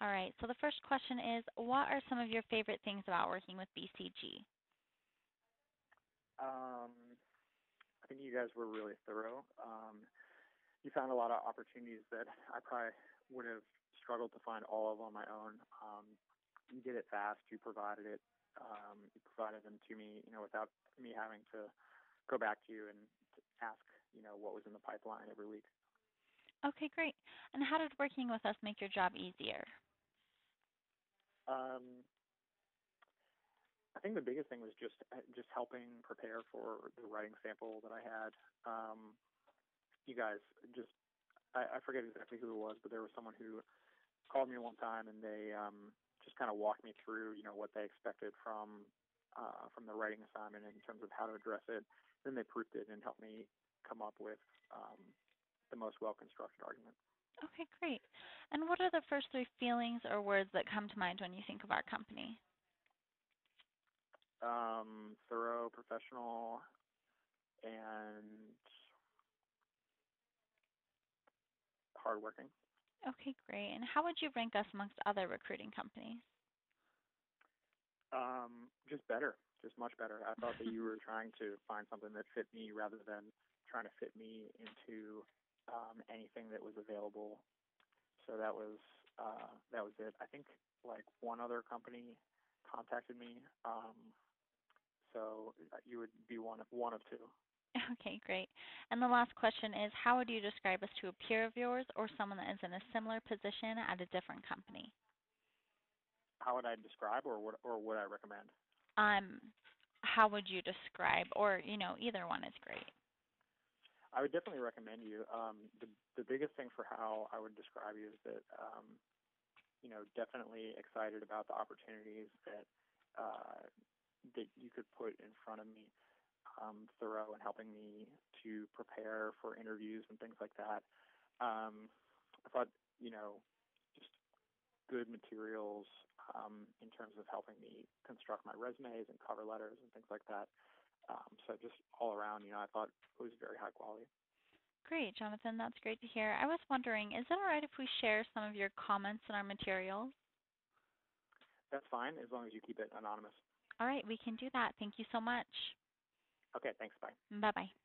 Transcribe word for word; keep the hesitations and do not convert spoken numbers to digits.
All right, so the first question is, what are some of your favorite things about working with B C G? Um, I think you guys were really thorough. Um, you found a lot of opportunities that I probably would have struggled to find all of on my own. Um, you did it fast. You provided it. Um, you provided them to me, you know, without me having to go back to you and to ask, you know, what was in the pipeline every week. Okay, great. And how did working with us make your job easier? Um, I think the biggest thing was just just helping prepare for the writing sample that I had. Um, you guys just I, I forget exactly who it was, but there was someone who called me one time and they um, just kind of walked me through, you know, what they expected from uh, from the writing assignment in terms of how to address it. Then they proofed it and helped me come up with um, the most well-constructed argument. Okay, great. And what are the first three feelings or words that come to mind when you think of our company? Um, thorough, professional, and hardworking. Okay, great. And how would you rank us amongst other recruiting companies? Um, just better, just much better. I thought that you were trying to find something that fit me rather than trying to fit me into um, anything that was available. So that was uh, that was it. I think like one other company contacted me. Um, so you would be one of one of two. Okay, great. And the last question is, how would you describe us to a peer of yours or someone that is in a similar position at a different company? How would I describe, or what, or would I recommend? Um, how would you describe, or, you know, either one is great. I would definitely recommend you. Um, the the biggest thing for how I would describe you is that um, you know definitely excited about the opportunities that uh, that you could put in front of me. Um, thorough in helping me to prepare for interviews and things like that. Um, I thought you know just good materials um, in terms of helping me construct my resumes and cover letters and things like that. Um, so just all around, you know, I thought it was very high quality. Great, Jonathan. That's great to hear. I was wondering, is it all right if we share some of your comments in our materials? That's fine as long as you keep it anonymous. All right, we can do that. Thank you so much. Okay, thanks. Bye. Bye-bye.